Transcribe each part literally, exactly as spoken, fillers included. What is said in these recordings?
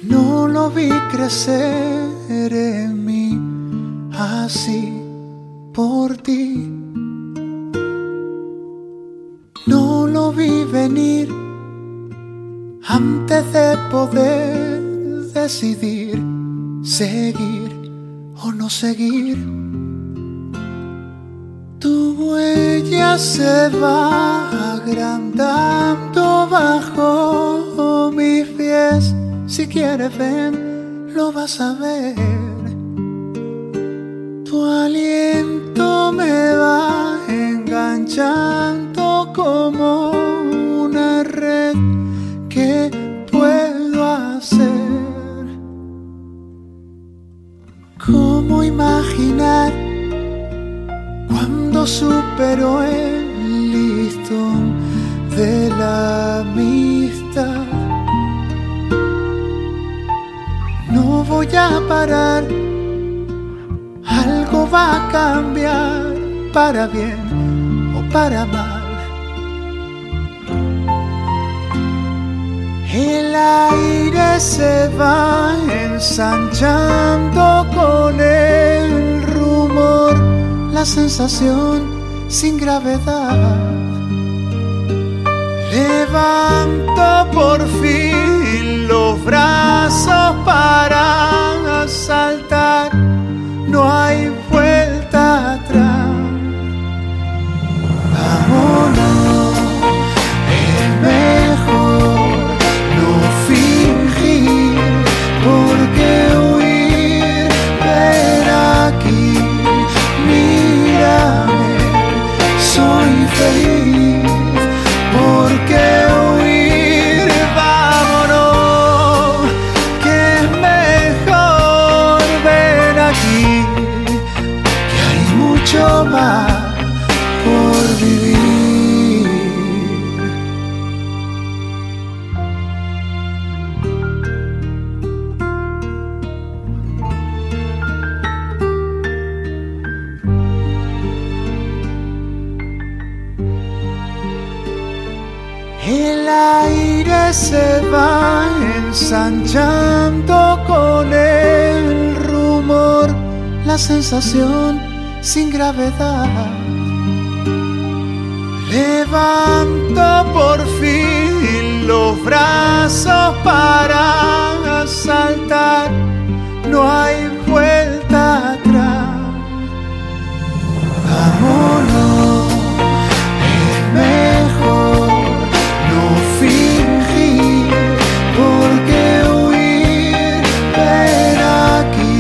No lo vi crecer en mí así por ti. No lo vi venir antes de poder decidir seguir o no seguir. Tu huella se va agrandando bajo mis pies. Si quieres ven, lo vas a ver. Tu aliento me va enganchando como una red. ¿Qué puedo hacer? ¿Cómo imaginar cuando supero el listón de la amistad? No voy a parar, algo va a cambiar, para bien o para mal. El aire se va ensanchando con el rumor, la sensación sin gravedad. Levanto por fin los brazos para saltar, no hay vuelta atrás. Vámonos, es mejor no fingir, porque huir, ven aquí, mírame, soy feliz, porque huir, vámonos, que es mejor, ven aquí, que hay mucho más por vivir. El aire se va ensanchando con el rumor, la sensación sin gravedad. Levanto por fin los brazos para saltar, no hay vuelta atrás. Vámonos, es mejor no fingir, porque huir, ven aquí,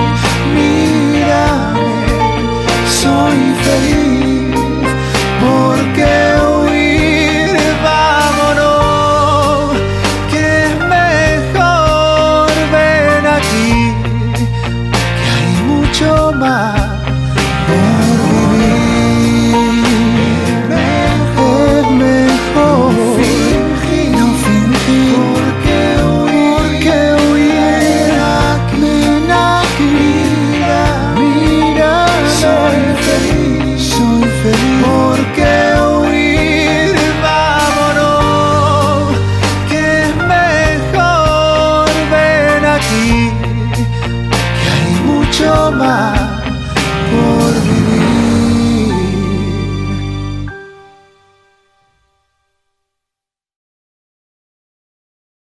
mírame, soy feliz, porque huir, vámonos, que es mejor, ven aquí, que hay mucho más por vivir. Es mejor no fingir, porque huir, ven aquí, mira, soy feliz, soy feliz, porque huir, vámonos, que es mejor, ven aquí.